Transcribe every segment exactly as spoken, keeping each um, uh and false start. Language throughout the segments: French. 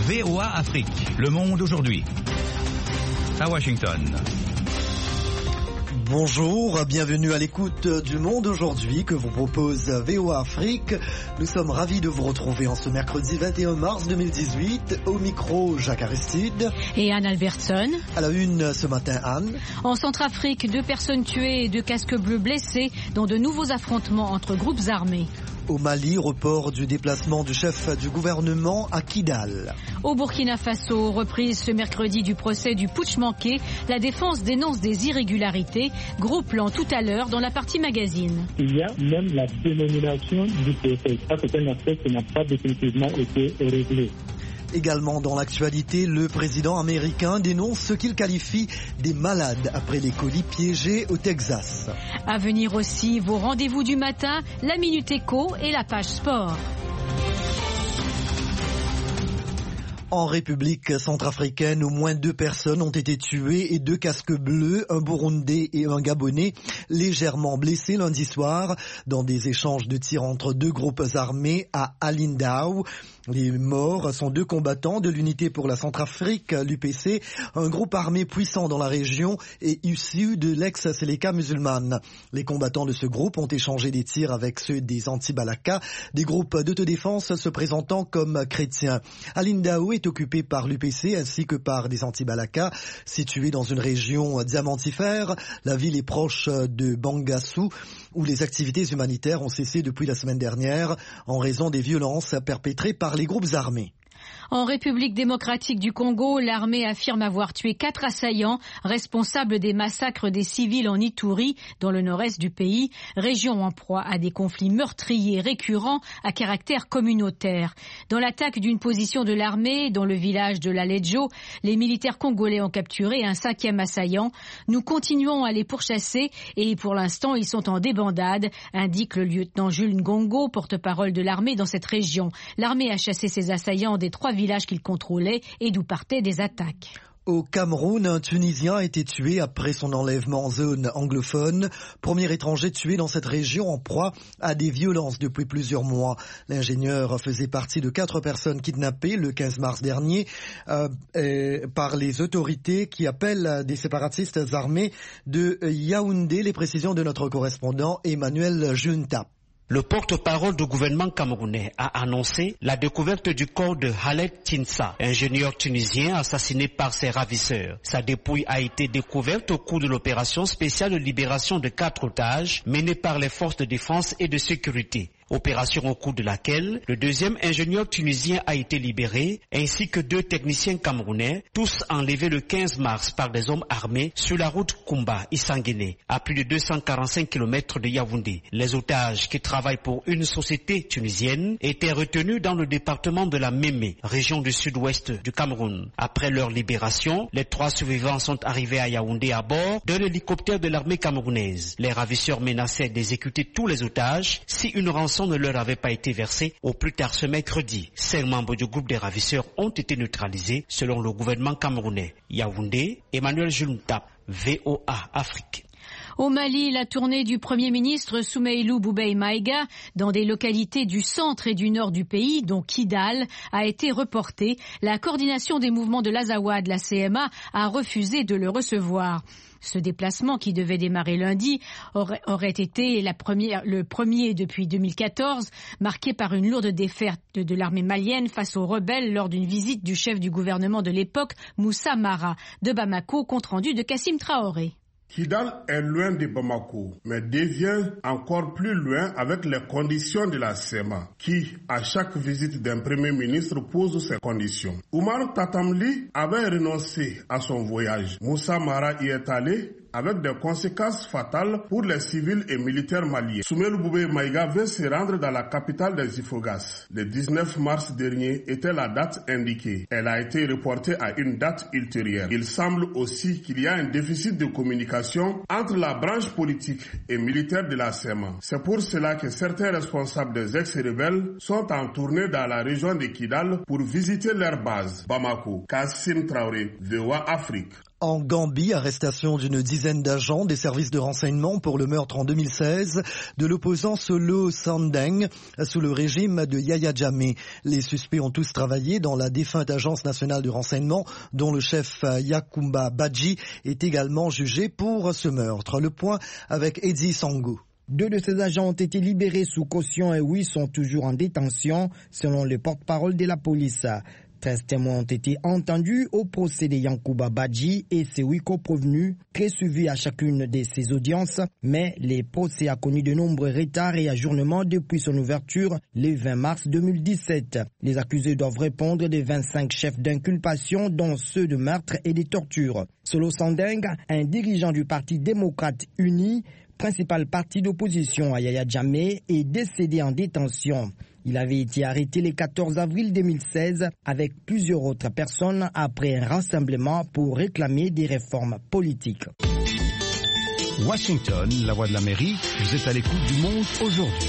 V O A Afrique, le monde aujourd'hui. À Washington. Bonjour, bienvenue à l'écoute du Monde aujourd'hui que vous propose V O A Afrique. Nous sommes ravis de vous retrouver en ce mercredi vingt et un mars deux mille dix-huit. Au micro, Jacques Aristide. Et Anne Albertson. À la une ce matin, Anne. En Centrafrique, deux personnes tuées et deux casques bleus blessés dans de nouveaux affrontements entre groupes armés. Au Mali, report du déplacement du chef du gouvernement à Kidal. Au Burkina Faso, reprise ce mercredi du procès du putsch manqué, la défense dénonce des irrégularités. Gros plan tout à l'heure dans la partie magazine. Il y a même la dénomination du procès. Ça, c'est un aspect qui n'a pas définitivement été réglé. Également dans l'actualité, le président américain dénonce ce qu'il qualifie des malades après les colis piégés au Texas. À venir aussi vos rendez-vous du matin, la Minute Éco et la page sport. En République centrafricaine, au moins deux personnes ont été tuées et deux casques bleus, un Burundais et un Gabonais, légèrement blessés lundi soir dans des échanges de tirs entre deux groupes armés à Alindao. Les morts sont deux combattants de l'unité pour la Centrafrique, l'U P C, un groupe armé puissant dans la région et issu de l'ex-Séléka musulmane. Les combattants de ce groupe ont échangé des tirs avec ceux des anti-Balaka, des groupes d'autodéfense se présentant comme chrétiens. Alindao est occupé par l'U P C ainsi que par des anti-Balaka. Située dans une région diamantifère, la ville est proche de Bangassou où les activités humanitaires ont cessé depuis la semaine dernière en raison des violences perpétrées par les groupes armés. En République démocratique du Congo, l'armée affirme avoir tué quatre assaillants responsables des massacres des civils en Ituri, dans le nord-est du pays, région en proie à des conflits meurtriers récurrents à caractère communautaire. Dans l'attaque d'une position de l'armée dans le village de l'Alejo, les militaires congolais ont capturé un cinquième assaillant. Nous continuons à les pourchasser et pour l'instant ils sont en débandade, indique le lieutenant Jules Ngongo, porte-parole de l'armée dans cette région. L'armée a chassé ses assaillants des trois villages qu'il contrôlait et d'où partaient des attaques. Au Cameroun, un Tunisien a été tué après son enlèvement en zone anglophone. Premier étranger tué dans cette région en proie à des violences depuis plusieurs mois. L'ingénieur faisait partie de quatre personnes kidnappées le quinze mars dernier euh, euh, par les autorités qui appellent des séparatistes armés de Yaoundé. Les précisions de notre correspondant Emmanuel Junta. Le porte-parole du gouvernement camerounais a annoncé la découverte du corps de Khaled Tinsa, ingénieur tunisien assassiné par ses ravisseurs. Sa dépouille a été découverte au cours de l'opération spéciale de libération de quatre otages menée par les forces de défense et de sécurité. Opération au cours de laquelle le deuxième ingénieur tunisien a été libéré, ainsi que deux techniciens camerounais, tous enlevés le quinze mars par des hommes armés sur la route Koumba-Issangene, à plus de deux cent quarante-cinq kilomètres de Yaoundé. Les otages qui travaillent pour une société tunisienne étaient retenus dans le département de la Mémé, région du sud-ouest du Cameroun. Après leur libération, les trois survivants sont arrivés à Yaoundé à bord d'un hélicoptère de l'armée camerounaise. Les ravisseurs menaçaient d'exécuter tous les otages si une rançon ne leur avait pas été versée au plus tard ce mercredi. Cinq membres du groupe des ravisseurs ont été neutralisés selon le gouvernement camerounais. Yaoundé, Emmanuel Junta, V O A Afrique. Au Mali, la tournée du Premier ministre Soumeylou Boubèye Maïga dans des localités du centre et du nord du pays, dont Kidal, a été reportée. La coordination des mouvements de l'Azawad, la C M A, a refusé de le recevoir. Ce déplacement, qui devait démarrer lundi, aurait, aurait été la première, le premier depuis deux mille quatorze, marqué par une lourde défaite de l'armée malienne face aux rebelles lors d'une visite du chef du gouvernement de l'époque, Moussa Mara. De Bamako, compte rendu de Kassim Traoré. Kidal est loin de Bamako, mais devient encore plus loin avec les conditions de la C E M A, qui, à chaque visite d'un Premier ministre, pose ses conditions. Oumar Tatamli avait renoncé à son voyage. Moussa Mara y est allé avec des conséquences fatales pour les civils et militaires maliens. Soumeylou Boubèye Maïga veut se rendre dans la capitale des Ifogas. Le dix-neuf mars dernier était la date indiquée. Elle a été reportée à une date ultérieure. Il semble aussi qu'il y a un déficit de communication entre la branche politique et militaire de la C E M A. C'est pour cela que certains responsables des ex-rebelles sont en tournée dans la région de Kidal pour visiter leur base. Bamako, Kassim Traoré, V O A Afrique. En Gambie, arrestation d'une dizaine d'agents des services de renseignement pour le meurtre en deux mille seize de l'opposant Solo Sandeng sous le régime de Yahya Jammeh. Les suspects ont tous travaillé dans la défunte agence nationale de renseignement dont le chef Yakumba Badji est également jugé pour ce meurtre. Le point avec Eddie Sango. Deux de ces agents ont été libérés sous caution et huit sont toujours en détention selon le porte-parole de la police. treize témoins ont été entendus au procès de Yakumba Badji et ses huit co-prévenus, très suivis à chacune de ces audiences, mais le procès a connu de nombreux retards et ajournements depuis son ouverture le vingt mars deux mille dix-sept. Les accusés doivent répondre des vingt-cinq chefs d'inculpation, dont ceux de meurtre et de torture. Solo Sandeng, un dirigeant du Parti démocrate uni, principal parti d'opposition à Yahya Jammeh, est décédé en détention. Il avait été arrêté le quatorze avril deux mille seize avec plusieurs autres personnes après un rassemblement pour réclamer des réformes politiques. Washington, la voix de l'Amérique, vous êtes à l'écoute du Monde aujourd'hui.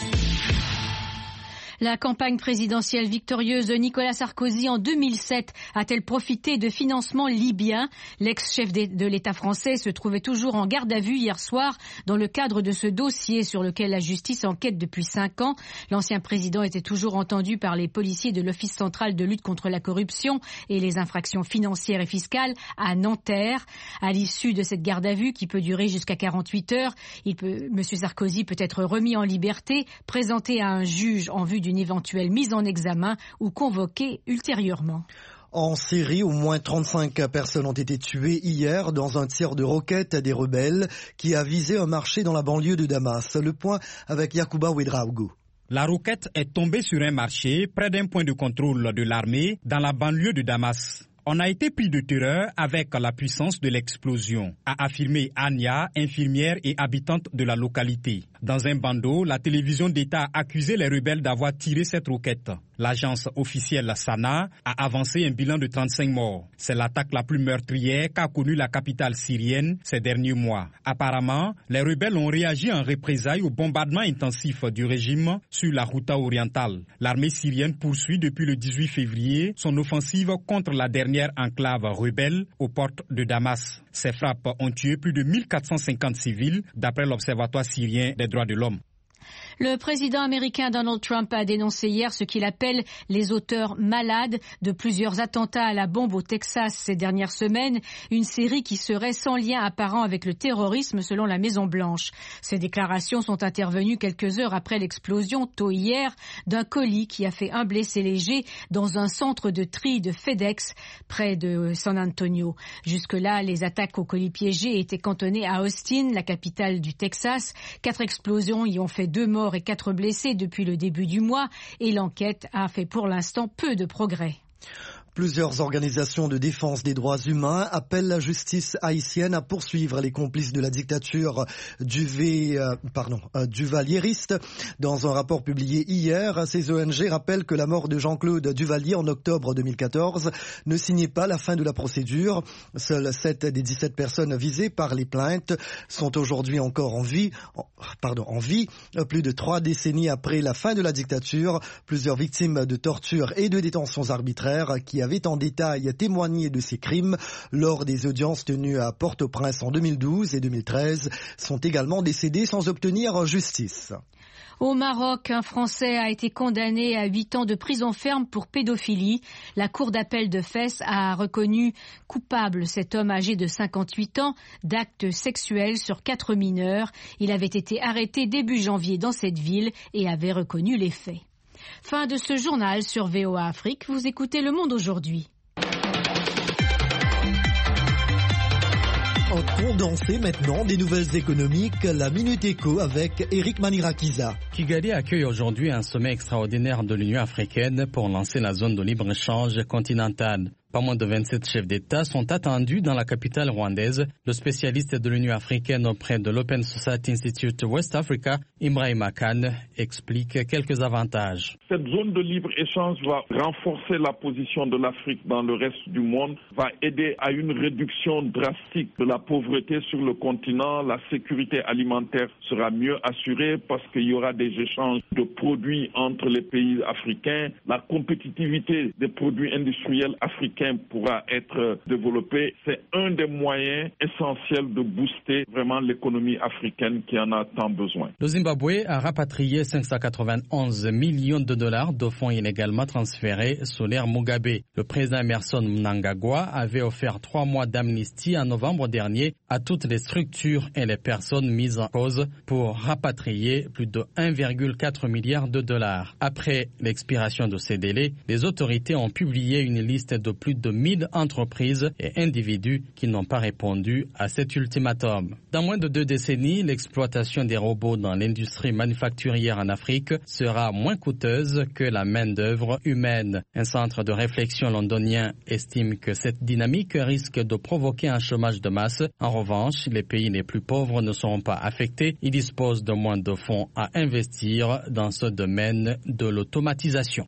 La campagne présidentielle victorieuse de Nicolas Sarkozy en deux mille sept a-t-elle profité de financements libyens? L'ex-chef de l'État français se trouvait toujours en garde à vue hier soir dans le cadre de ce dossier sur lequel la justice enquête depuis cinq ans. L'ancien président était toujours entendu par les policiers de l'Office central de lutte contre la corruption et les infractions financières et fiscales à Nanterre. À l'issue de cette garde à vue qui peut durer jusqu'à quarante-huit heures, il peut, M. Sarkozy peut être remis en liberté, présenté à un juge en vue d'une éventuelle mise en examen ou convoqué ultérieurement. En Syrie, au moins trente-cinq personnes ont été tuées hier dans un tir de roquette des rebelles qui a visé un marché dans la banlieue de Damas. Le point avec Yacouba Ouedraogo. La roquette est tombée sur un marché près d'un point de contrôle de l'armée dans la banlieue de Damas. On a été pris de terreur avec la puissance de l'explosion, a affirmé Anya, infirmière et habitante de la localité. Dans un bandeau, la télévision d'État a accusé les rebelles d'avoir tiré cette roquette. L'agence officielle Sana a avancé un bilan de trente-cinq morts. C'est l'attaque la plus meurtrière qu'a connue la capitale syrienne ces derniers mois. Apparemment, les rebelles ont réagi en représailles au bombardement intensif du régime sur la Ghouta orientale. L'armée syrienne poursuit depuis le dix-huit février son offensive contre la dernière enclave rebelle aux portes de Damas. Ces frappes ont tué plus de mille quatre cent cinquante civils, d'après l'Observatoire syrien des droits de l'homme. Le président américain Donald Trump a dénoncé hier ce qu'il appelle les auteurs malades de plusieurs attentats à la bombe au Texas ces dernières semaines, une série qui serait sans lien apparent avec le terrorisme selon la Maison-Blanche. Ces déclarations sont intervenues quelques heures après l'explosion, tôt hier, d'un colis qui a fait un blessé léger dans un centre de tri de FedEx près de San Antonio. Jusque-là, les attaques aux colis piégés étaient cantonnées à Austin, la capitale du Texas. Quatre explosions y ont fait deux morts et quatre blessés depuis le début du mois et l'enquête a fait pour l'instant peu de progrès. Plusieurs organisations de défense des droits humains appellent la justice haïtienne à poursuivre les complices de la dictature duvé, euh, pardon, euh, duvalieriste. Dans un rapport publié hier, ces O N G rappellent que la mort de Jean-Claude Duvalier en octobre deux mille quatorze ne signait pas la fin de la procédure. Seules sept des dix-sept personnes visées par les plaintes sont aujourd'hui encore en vie, en, pardon, en vie. Plus de trois décennies après la fin de la dictature, plusieurs victimes de torture et de détentions arbitraires qui avaient en détail témoigné de ces crimes lors des audiences tenues à Port-au-Prince en deux mille douze et deux mille treize sont également décédés sans obtenir justice. Au Maroc, un Français a été condamné à huit ans de prison ferme pour pédophilie. La cour d'appel de Fès a reconnu coupable cet homme âgé de cinquante-huit ans d'actes sexuels sur quatre mineurs. Il avait été arrêté début janvier dans cette ville et avait reconnu les faits. Fin de ce journal sur V O A Afrique. Vous écoutez Le Monde aujourd'hui. En condensé maintenant des nouvelles économiques, la Minute Éco avec Eric Manirakiza. Kigali accueille aujourd'hui un sommet extraordinaire de l'Union africaine pour lancer la zone de libre-échange continentale. Pas moins de vingt-sept chefs d'État sont attendus dans la capitale rwandaise. Le spécialiste de l'Union africaine auprès de l'Open Society Institute West Africa, Ibrahima Khan, explique quelques avantages. Cette zone de libre-échange va renforcer la position de l'Afrique dans le reste du monde, va aider à une réduction drastique de la pauvreté sur le continent. La sécurité alimentaire sera mieux assurée parce qu'il y aura des échanges de produits entre les pays africains. La compétitivité des produits industriels africains africain pourra être développé. C'est un des moyens essentiels de booster vraiment l'économie africaine qui en a tant besoin. Le Zimbabwe a rapatrié cinq cent quatre-vingt-onze millions de dollars de fonds illégalement transférés sous l'ère Mugabe. Le président Emmerson Mnangagwa avait offert trois mois d'amnistie en novembre dernier à toutes les structures et les personnes mises en cause pour rapatrier plus de un virgule quatre milliard de dollars. Après l'expiration de ces délais, les autorités ont publié une liste de plus de mille entreprises et individus qui n'ont pas répondu à cet ultimatum. Dans moins de deux décennies, l'exploitation des robots dans l'industrie manufacturière en Afrique sera moins coûteuse que la main-d'œuvre humaine. Un centre de réflexion londonien estime que cette dynamique risque de provoquer un chômage de masse. En revanche, les pays les plus pauvres ne seront pas affectés. Ils disposent de moins de fonds à investir dans ce domaine de l'automatisation.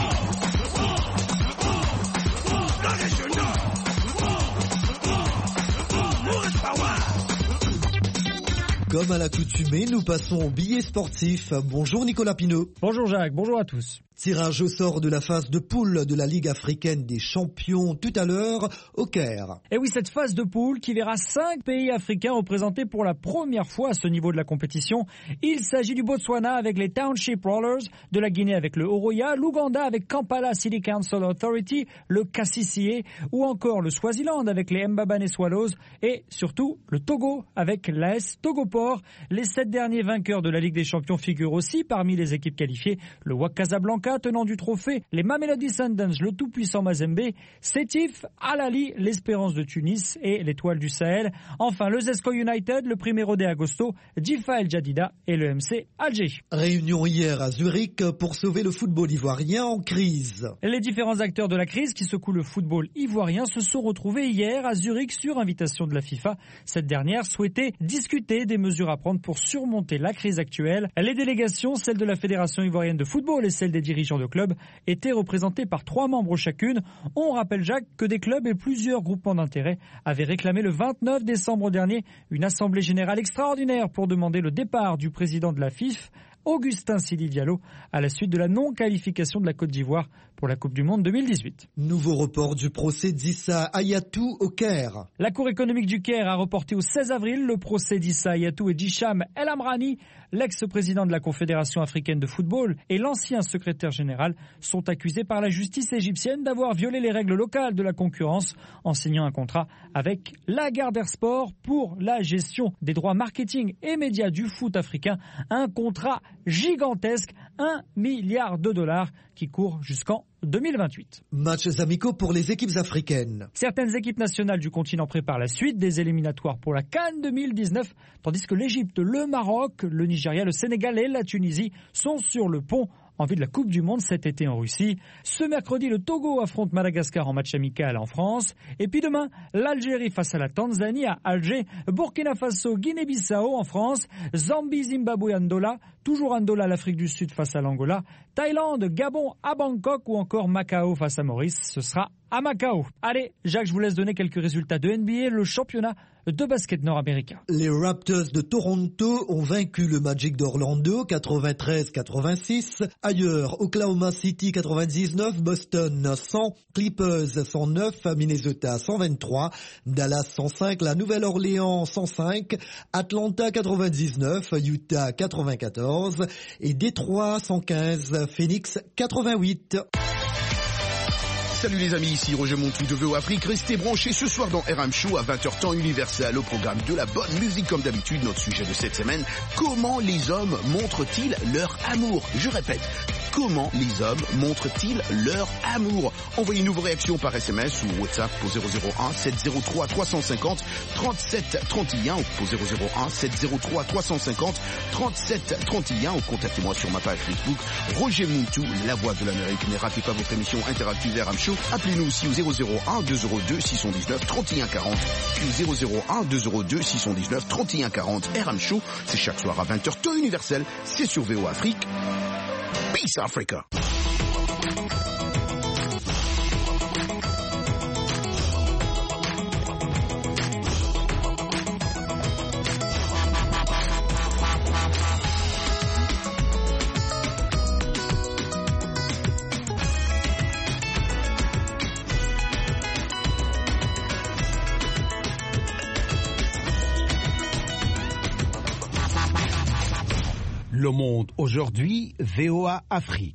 Comme à l'accoutumée, nous passons au billet sportif. Bonjour Nicolas Pineau. Bonjour Jacques, bonjour à tous. Tirage au sort de la phase de poule de la Ligue africaine des champions tout à l'heure au Caire. Et oui, cette phase de poule qui verra cinq pays africains représentés pour la première fois à ce niveau de la compétition. Il s'agit du Botswana avec les Township Rollers, de la Guinée avec le Horoya, l'Ouganda avec Kampala City Council Authority, le K C C A, ou encore le Swaziland avec les Mbabane Swallows et surtout le Togo avec l'A S Togoport. Les sept derniers vainqueurs de la Ligue des champions figurent aussi parmi les équipes qualifiées. Le W A C Casablanca, tenant du trophée, les Mamelodi Sundowns, le tout-puissant Mazembe, Sétif, Al Ahly, l'Espérance de Tunis et l'Étoile du Sahel. Enfin, le Zesco United, le Primero de Agosto, Difa El Jadida et le M C Alger. Réunion hier à Zurich pour sauver le football ivoirien en crise. Les différents acteurs de la crise qui secouent le football ivoirien se sont retrouvés hier à Zurich sur invitation de la FIFA. Cette dernière souhaitait discuter des mesures à prendre pour surmonter la crise actuelle. Les délégations, celle de la Fédération ivoirienne de football et celle des dirigeants de clubs, étaient représentées par trois membres chacune. On rappelle, Jacques, que des clubs et plusieurs groupements d'intérêt avaient réclamé le vingt-neuf décembre dernier une assemblée générale extraordinaire pour demander le départ du président de la F I F, Augustin Sili Diallo, à la suite de la non-qualification de la Côte d'Ivoire pour la Coupe du Monde deux mille dix-huit. Nouveau report du procès d'Issa Hayatou au Caire. La Cour économique du Caire a reporté au seize avril le procès d'Issa Hayatou et d'Hicham El Amrani. L'ex-président de la Confédération africaine de football et l'ancien secrétaire général sont accusés par la justice égyptienne d'avoir violé les règles locales de la concurrence en signant un contrat avec la Gardère Sport pour la gestion des droits marketing et médias du foot africain. Un contrat gigantesque, un milliard de dollars qui court jusqu'en deux mille vingt-huit. Matchs amicaux pour les équipes africaines. Certaines équipes nationales du continent préparent la suite des éliminatoires pour la CAN deux mille dix-neuf, tandis que l'Égypte, le Maroc, le Nigeria, le Sénégal et la Tunisie sont sur le pont en vue de la Coupe du Monde cet été en Russie. Ce mercredi, le Togo affronte Madagascar en match amical en France. Et puis demain, l'Algérie face à la Tanzanie à Alger, Burkina Faso, Guinée-Bissau en France, Zambie, Zimbabwe, Andola, toujours Andola, l'Afrique du Sud face à l'Angola, Thaïlande, Gabon à Bangkok ou encore Macao face à Maurice. Ce sera à Macao. Allez, Jacques, je vous laisse donner quelques résultats de N B A, le championnat de basket nord-américain. Les Raptors de Toronto ont vaincu le Magic d'Orlando quatre-vingt-treize quatre-vingt-six. Ailleurs, Oklahoma City quatre-vingt-dix-neuf, Boston cent, Clippers cent neuf, Minnesota cent vingt-trois, Dallas cent cinq, la Nouvelle-Orléans cent cinq, Atlanta quatre-vingt-dix-neuf, Utah quatre-vingt-quatorze et Détroit cent quinze, Phoenix quatre-vingt-huit. Salut les amis, ici Roger Montou de V O Afrique. Restez branchés ce soir dans R M Show à vingt heures temps universel. Au programme de la bonne musique comme d'habitude. Notre sujet de cette semaine, comment les hommes montrent-ils leur amour? Je répète, comment les hommes montrent-ils leur amour? Envoyez-nous vos réactions par S M S ou WhatsApp au zéro zéro un sept zéro trois trois cent cinquante trente-sept trente et un ou au zéro zéro un sept zéro trois trois cent cinquante trente-sept trente et un ou contactez-moi sur ma page Facebook Roger Montou, la voix de l'Amérique. Ne ratez pas votre émission interactive R M Show. Appelez-nous aussi au zéro zéro un deux zéro deux six cent dix-neuf trente et un quarante. Puis au zéro zéro un deux zéro deux six cent dix-neuf trente et un quarante. R M Show, c'est chaque soir à vingt heures temps universel. C'est sur V O Afrique. Peace Africa. Le Monde aujourd'hui, V O A Afrique.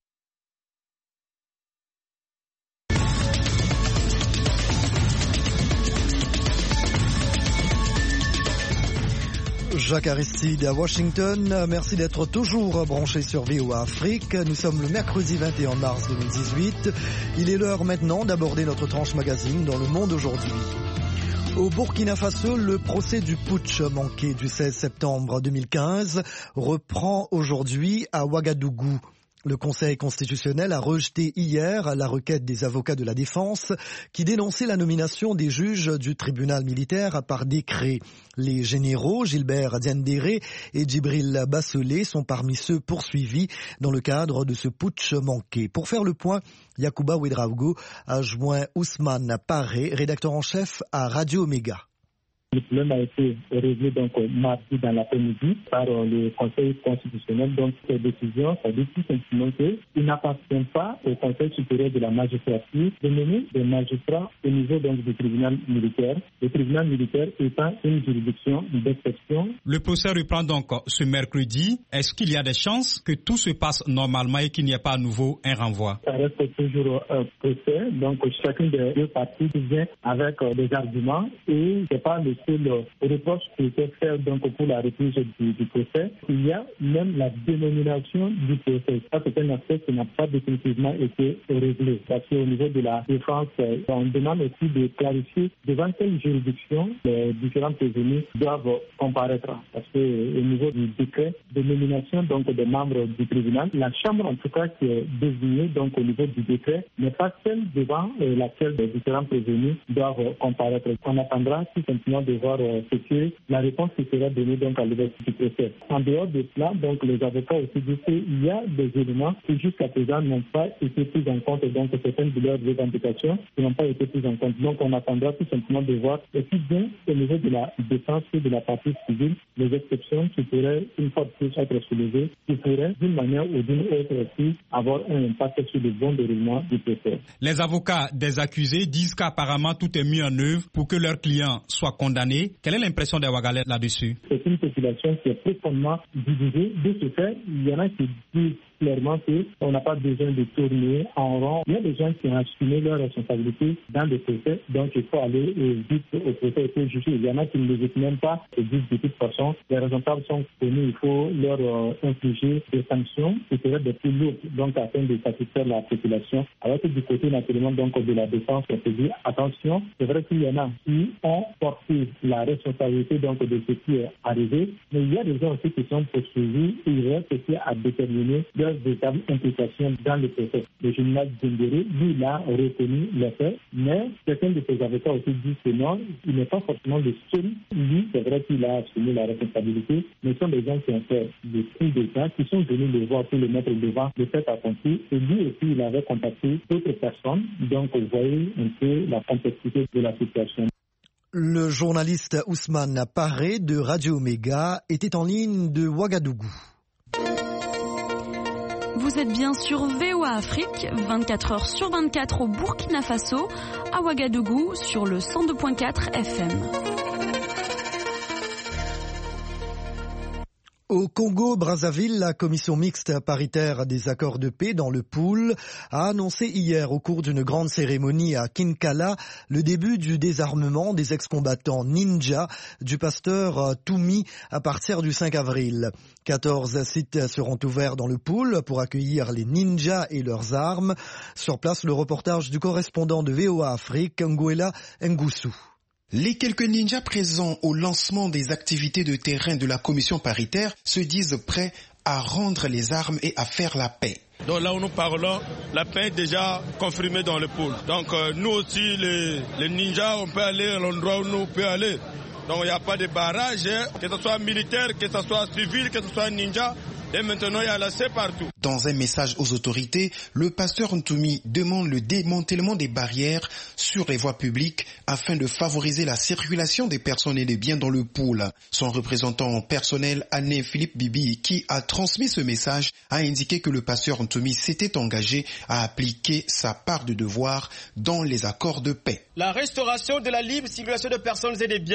Jacques Aristide à Washington, merci d'être toujours branché sur V O A Afrique. Nous sommes le mercredi vingt et un mars deux mille dix-huit. Il est l'heure maintenant d'aborder notre tranche magazine dans Le Monde aujourd'hui. Au Burkina Faso, le procès du putsch manqué du seize septembre deux mille quinze reprend aujourd'hui à Ouagadougou. Le Conseil constitutionnel a rejeté hier la requête des avocats de la défense qui dénonçaient la nomination des juges du tribunal militaire par décret. Les généraux Gilbert Diendéré et Djibril Bassolé sont parmi ceux poursuivis dans le cadre de ce putsch manqué. Pour faire le point, Yacouba Ouedraogo a joint Ousmane Paré, rédacteur en chef à Radio Omega. Le problème a été réglé donc mardi dans l'après-midi par le Conseil constitutionnel. Donc cette décision, ça dit tout simplement qu'il n'appartient pas au Conseil supérieur de la magistrature de nommer des magistrats au niveau donc du tribunal militaire. Le tribunal militaire étant une juridiction d'exception. Le procès reprend donc ce mercredi. Est-ce qu'il y a des chances que tout se passe normalement et qu'il n'y ait pas à nouveau un renvoi? Ça reste toujours un procès. Donc chacune des deux parties vient avec des arguments et c'est pas le le reproche qui était fait donc pour la reprise du, du procès. Il y a même la dénomination du procès. Ça, c'est un aspect qui n'a pas définitivement été réglé. Parce qu'au niveau de la défense, on demande aussi de clarifier devant quelle juridiction les différents prévenus doivent comparaître. Parce qu'au niveau du décret de nomination donc des membres du tribunal, la chambre en tout cas qui est désignée donc au niveau du décret n'est pas celle devant laquelle les différents prévenus doivent comparaître. On attendra tout simplement de voir ce que la réponse qui sera donnée donc à l'ouverture du procès. En dehors de cela, donc les avocats aussi disent qu'il y a des éléments qui jusqu'à présent n'ont pas été pris en compte, donc certaines de leurs revendications qui n'ont pas été prises en compte. Donc on attendra tout simplement de voir aussi bien au niveau de la défense que de la partie civile les exceptions qui pourraient une fois de plus être soulevées, qui pourraient d'une manière ou d'une autre aussi avoir un impact sur le bon déroulement du procès. Les avocats des accusés disent qu'apparemment tout est mis en œuvre pour que leurs clients soient condamnés. Quelle est l'impression des Ouagalais là-dessus? C'est une population qui est profondément divisée. De ce fait, il y en a qui disent clairement qu'on n'a pas besoin de tourner en rond. Il y a des gens qui ont assumé leurs responsabilités dans le procès, donc il faut aller vite au procès et faut juger. Il y en a qui ne le même pas et disent de toute façon, les responsables sont connus, il faut leur euh, infliger des sanctions qui seraient des plus lourdes, donc afin de satisfaire la population. Alors que du côté naturellement donc de la défense, on se dit attention, c'est vrai qu'il y en a qui ont porté la responsabilité donc de ce qui est arrivé, mais il y a des gens aussi qui sont poursuivis et il reste aussi à déterminer leurs véritables implications dans le procès. Le général Diendéré, lui, il a reconnu les faits, mais certains de ses avocats aussi disent que non, il n'est pas forcément le seul. Lui, c'est vrai qu'il a assumé la responsabilité, mais ce sont des gens qui ont fait des coups d'État, qui sont venus le voir pour le mettre devant le fait accompli, et lui aussi, il avait contacté d'autres personnes, donc vous voyez un peu la complexité de la situation. Le journaliste Ousmane Paré de Radio Omega était en ligne de Ouagadougou. Vous êtes bien sur V O A Afrique, vingt-quatre heures sur vingt-quatre au Burkina Faso, à Ouagadougou sur le cent deux virgule quatre F M. Au Congo-Brazzaville, la commission mixte paritaire des accords de paix dans le Pool a annoncé hier au cours d'une grande cérémonie à Kinkala le début du désarmement des ex-combattants ninja du pasteur Toumi à partir du cinq avril. quatorze sites seront ouverts dans le Pool pour accueillir les ninjas et leurs armes. Sur place, le reportage du correspondant de V O A Afrique, Nguela Ngoussou. Les quelques ninjas présents au lancement des activités de terrain de la commission paritaire se disent prêts à rendre les armes et à faire la paix. Donc là où nous parlons, la paix est déjà confirmée dans le pôle. Donc euh, nous aussi, les, les ninjas, on peut aller à l'endroit où nous pouvons aller. Donc il n'y a pas de barrage, hein, que ce soit militaire, que ce soit civil, que ce soit ninja. Et maintenant, il y a la paix partout. Dans un message aux autorités, le pasteur Ntoumi demande le démantèlement des barrières sur les voies publiques afin de favoriser la circulation des personnes et des biens dans le Pool. Son représentant personnel, Anne Philippe Bibi, qui a transmis ce message, a indiqué que le pasteur Ntoumi s'était engagé à appliquer sa part de devoir dans les accords de paix. La restauration de la libre circulation des personnes et des biens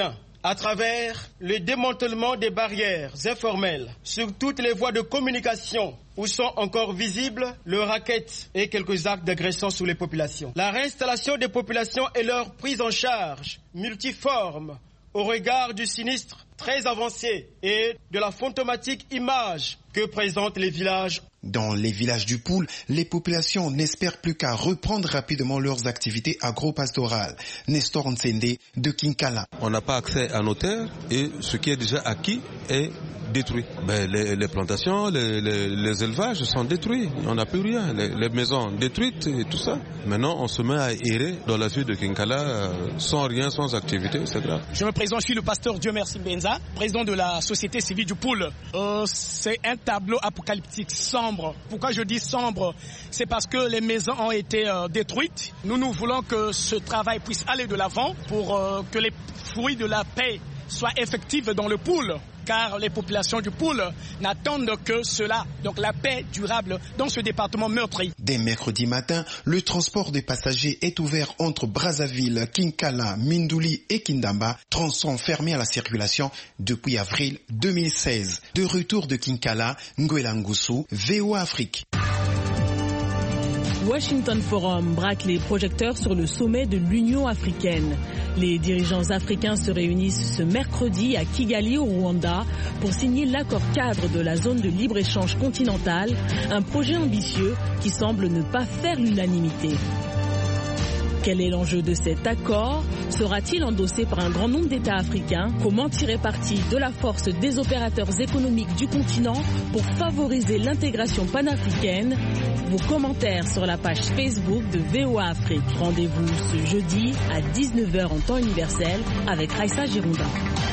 à travers le démantèlement des barrières informelles sur toutes les voies de communication où sont encore visibles le racket et quelques actes d'agression sur les populations. La réinstallation des populations et leur prise en charge multiforme au regard du sinistre très avancé et de la fantomatique image que présentent les villages. Dans les villages du Poul, les populations n'espèrent plus qu'à reprendre rapidement leurs activités agro-pastorales. Nestor Nsende de Kinkala. On n'a pas accès à nos terres et ce qui est déjà acquis est détruit. Ben, les, les plantations, les, les, les élevages sont détruits. On n'a plus rien. Les, les maisons détruites et tout ça. Maintenant, on se met à errer dans la ville de Kinkala euh, sans rien, sans activité. C'est grave. Je me présente, je suis le pasteur Dieu Merci Benza, président de la société civile du Poul. Euh, c'est un tableau apocalyptique sombre. Pourquoi je dis sombre? C'est parce que les maisons ont été euh, détruites. Nous, nous voulons que ce travail puisse aller de l'avant pour euh, que les fruits de la paix soient effectifs dans le Poul. Car les populations du Poul n'attendent que cela, donc la paix durable dans ce département meurtri. Dès mercredi matin, le transport des passagers est ouvert entre Brazzaville, Kinkala, Mindouli et Kindamba, tronçons fermés à la circulation depuis avril deux mille seize. De retour de Kinkala, Nguela Ngusu, V O A Afrique. Washington Forum braque les projecteurs sur le sommet de l'Union africaine. Les dirigeants africains se réunissent ce mercredi à Kigali au Rwanda pour signer l'accord cadre de la zone de libre-échange continentale, un projet ambitieux qui semble ne pas faire l'unanimité. Quel est l'enjeu de cet accord? Sera-t-il endossé par un grand nombre d'États africains? Comment tirer parti de la force des opérateurs économiques du continent pour favoriser l'intégration panafricaine? Vos commentaires sur la page Facebook de V O A Afrique. Rendez-vous ce jeudi à dix-neuf heures en temps universel avec Raissa Gironda.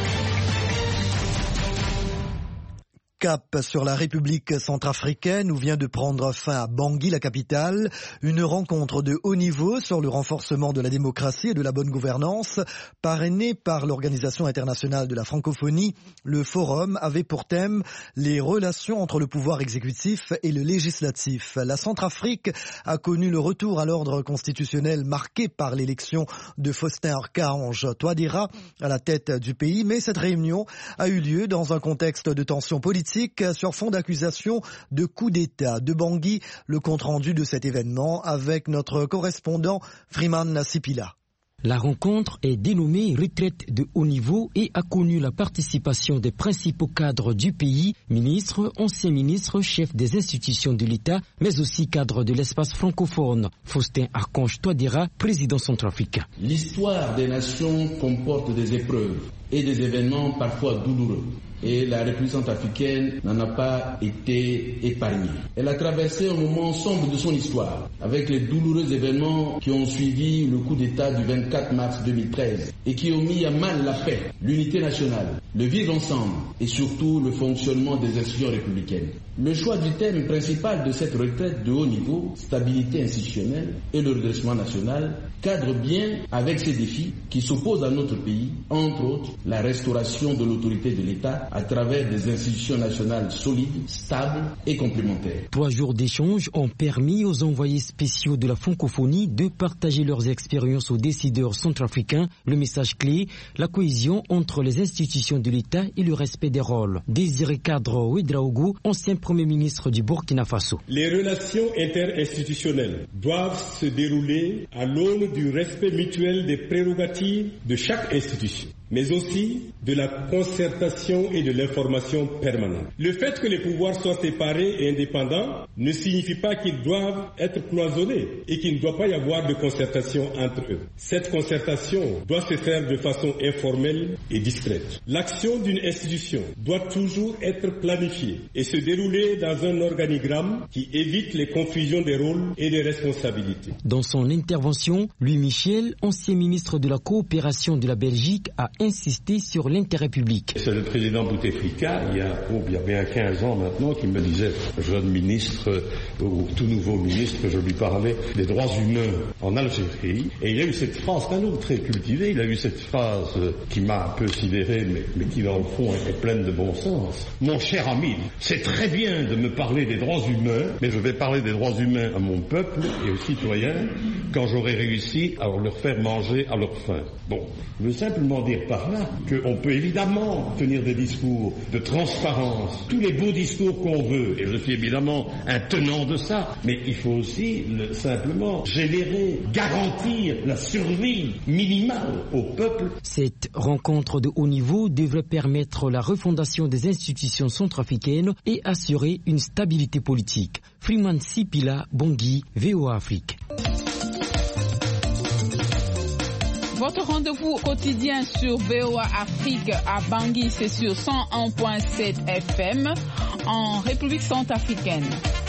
Cap sur la République centrafricaine où vient de prendre fin à Bangui, la capitale, une rencontre de haut niveau sur le renforcement de la démocratie et de la bonne gouvernance, parrainée par l'Organisation internationale de la francophonie. Le forum avait pour thème les relations entre le pouvoir exécutif et le législatif. La Centrafrique a connu le retour à l'ordre constitutionnel marqué par l'élection de Faustin Archange Touadéra à la tête du pays, mais cette réunion a eu lieu dans un contexte de tension politique sur fond d'accusation de coup d'État. De Bangui, le compte-rendu de cet événement avec notre correspondant Freeman Sipila. La rencontre est dénommée retraite de haut niveau et a connu la participation des principaux cadres du pays, ministres, anciens ministres, chefs des institutions de l'État, mais aussi cadres de l'espace francophone. Faustin Archange Touadéra, président centrafricain. L'histoire des nations comporte des épreuves et des événements parfois douloureux. Et la République centrafricaine n'en a pas été épargnée. Elle a traversé un moment sombre de son histoire, avec les douloureux événements qui ont suivi le coup d'État du vingt-quatre mars deux mille treize et qui ont mis à mal la paix, l'unité nationale, le vivre ensemble et surtout le fonctionnement des institutions républicaines. Le choix du thème principal de cette retraite de haut niveau, stabilité institutionnelle et le redressement national, cadre bien avec ces défis qui s'opposent à notre pays, entre autres la restauration de l'autorité de l'État à travers des institutions nationales solides, stables et complémentaires. Trois jours d'échange ont permis aux envoyés spéciaux de la francophonie de partager leurs expériences aux décideurs centrafricains. Le message clé, la cohésion entre les institutions de l'État et le respect des rôles. Désiré Kadro Ouedraogo, ancien Premier ministre du Burkina Faso. Les relations interinstitutionnelles doivent se dérouler à l'aune du respect mutuel des prérogatives de chaque institution, mais aussi de la concertation et de l'information permanente. Le fait que les pouvoirs soient séparés et indépendants ne signifie pas qu'ils doivent être cloisonnés et qu'il ne doit pas y avoir de concertation entre eux. Cette concertation doit se faire de façon informelle et discrète. L'action d'une institution doit toujours être planifiée et se dérouler dans un organigramme qui évite les confusions des rôles et des responsabilités. Dans son intervention, Louis Michel, ancien ministre de la coopération de la Belgique, a insisté sur l'intérêt public. C'est le président Bouteflika, il y a, oh, il y a bien quinze ans maintenant, qui me disait, jeune ministre, ou tout nouveau ministre, je lui parlais des droits humains en Algérie. Et il a eu cette phrase, un homme très cultivé, il a eu cette phrase qui m'a un peu sidéré, mais, mais qui dans le fond est pleine de bon sens. Mon cher ami, c'est très bien de me parler des droits humains, mais je vais parler des droits humains à mon peuple et aux citoyens quand j'aurai réussi à leur faire manger à leur faim. Bon, je veux simplement dire par là qu'on peut évidemment tenir des discours de transparence, tous les beaux discours qu'on veut, et je suis évidemment un tenant de ça, mais il faut aussi le, simplement générer, garantir la survie minimale au peuple. Cette rencontre de haut niveau devrait permettre la refondation des institutions centrafricaines et assurer une stabilité politique. Freeman Sipila, Bangui, V O A Afrique. Votre rendez-vous quotidien sur V O A Afrique à Bangui, c'est sur cent un virgule sept F M en République centrafricaine.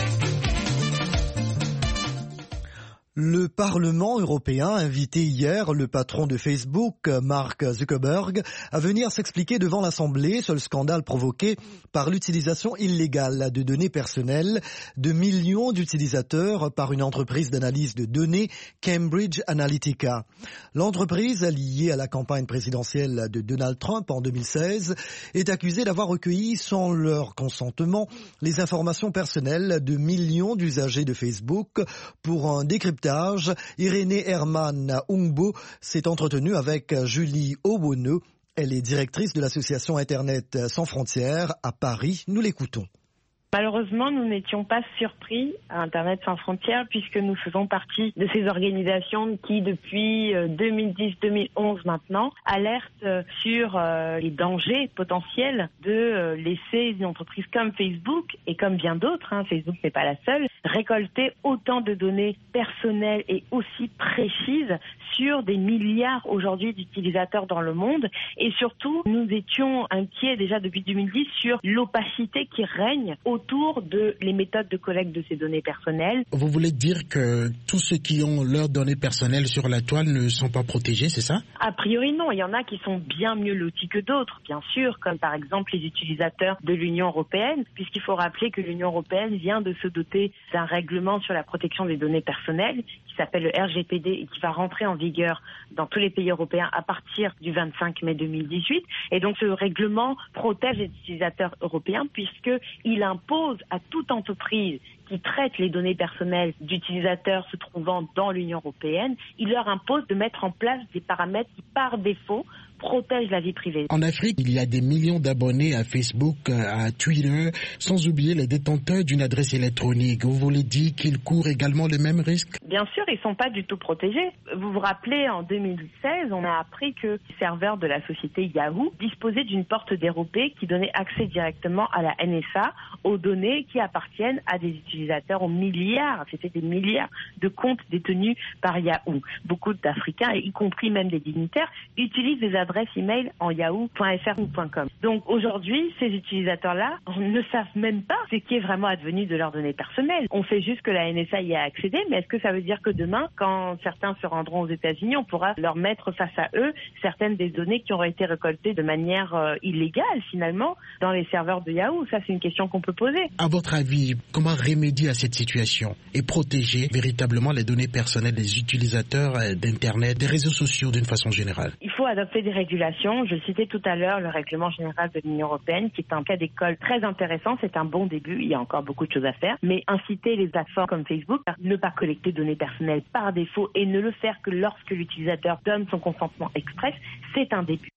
Le Parlement européen a invité hier le patron de Facebook, Mark Zuckerberg, à venir s'expliquer devant l'Assemblée sur le scandale provoqué par l'utilisation illégale de données personnelles de millions d'utilisateurs par une entreprise d'analyse de données, Cambridge Analytica. L'entreprise, liée à la campagne présidentielle de Donald Trump en deux mille seize, est accusée d'avoir recueilli sans leur consentement les informations personnelles de millions d'usagers de Facebook pour un décryptage. Irénée Herman Ungbo s'est entretenue avec Julie Owono. Elle est directrice de l'association Internet sans frontières à Paris. Nous l'écoutons. Malheureusement, nous n'étions pas surpris à Internet sans frontières puisque nous faisons partie de ces organisations qui, depuis deux mille dix deux mille onze maintenant, alertent sur les dangers potentiels de laisser une entreprise comme Facebook et comme bien d'autres, hein, Facebook n'est pas la seule, récolter autant de données personnelles et aussi précises sur des milliards aujourd'hui d'utilisateurs dans le monde. Et surtout, nous étions inquiets déjà depuis deux mille dix sur l'opacité qui règne autour de les méthodes de collecte de ces données personnelles. Vous voulez dire que tous ceux qui ont leurs données personnelles sur la toile ne sont pas protégés, c'est ça? A priori non, il y en a qui sont bien mieux lotis que d'autres, bien sûr, comme par exemple les utilisateurs de l'Union européenne, puisqu'il faut rappeler que l'Union européenne vient de se doter d'un règlement sur la protection des données personnelles qui s'appelle le R G P D et qui va rentrer en vigueur dans tous les pays européens à partir du vingt-cinq mai deux mille dix-huit. Et donc ce règlement protège les utilisateurs européens puisqu'il impose à toute entreprise qui traite les données personnelles d'utilisateurs se trouvant dans l'Union européenne, il leur impose de mettre en place des paramètres qui par défaut protègent la vie privée. En Afrique, il y a des millions d'abonnés à Facebook, à Twitter, sans oublier les détenteurs d'une adresse électronique. Vous voulez dire qu'ils courent également le même risque? Bien sûr, ils ne sont pas du tout protégés. Vous vous rappelez, en deux mille seize, on a appris que les serveurs de la société Yahoo disposaient d'une porte dérobée qui donnait accès directement à la N S A aux données qui appartiennent à des utilisateurs aux milliards. C'était des milliards de comptes détenus par Yahoo. Beaucoup d'Africains, y compris même des dignitaires, utilisent des adresses email en yahoo point f r ou .com. Donc aujourd'hui, ces utilisateurs-là ne savent même pas ce qui est vraiment advenu de leurs données personnelles. On fait juste que la N S A y a accédé, mais est-ce que ça veut dire que demain, quand certains se rendront aux États-Unis, on pourra leur mettre face à eux certaines des données qui auraient été récoltées de manière euh, illégale finalement dans les serveurs de Yahoo? Ça, c'est une question qu'on peut poser. À votre avis, comment remédier à cette situation et protéger véritablement les données personnelles des utilisateurs d'Internet, des réseaux sociaux d'une façon générale? Il faut adopter des régulation. Je citais tout à l'heure le règlement général de l'Union européenne qui est un cas d'école très intéressant. C'est un bon début. Il y a encore beaucoup de choses à faire. Mais inciter les plateformes comme Facebook à ne pas collecter de données personnelles par défaut et ne le faire que lorsque l'utilisateur donne son consentement express, c'est un début.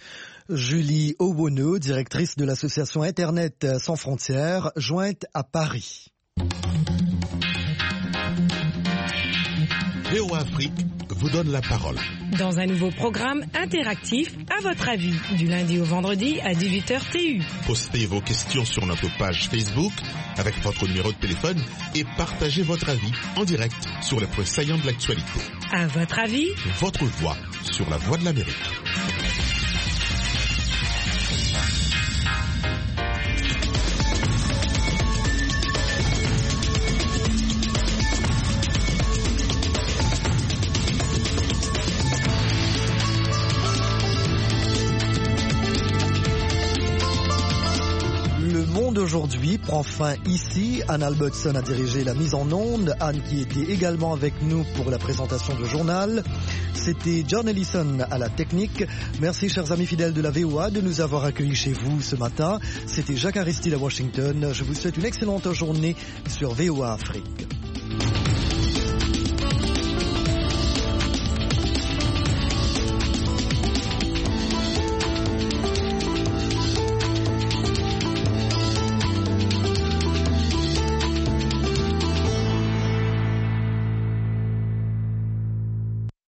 Julie Owono, directrice de l'association Internet sans frontières, jointe à Paris. V O A Afrique vous donne la parole. Dans un nouveau programme interactif, à votre avis, du lundi au vendredi à dix-huit heures T U. Postez vos questions sur notre page Facebook avec votre numéro de téléphone et partagez votre avis en direct sur les points saillants de l'actualité. À votre avis, votre voix sur la Voix de l'Amérique. Aujourd'hui prend fin ici. Anne Albertson a dirigé la mise en onde. Anne qui était également avec nous pour la présentation du journal. C'était John Ellison à la technique. Merci chers amis fidèles de la V O A de nous avoir accueillis chez vous ce matin. C'était Jacques Aristide à Washington. Je vous souhaite une excellente journée sur V O A Afrique.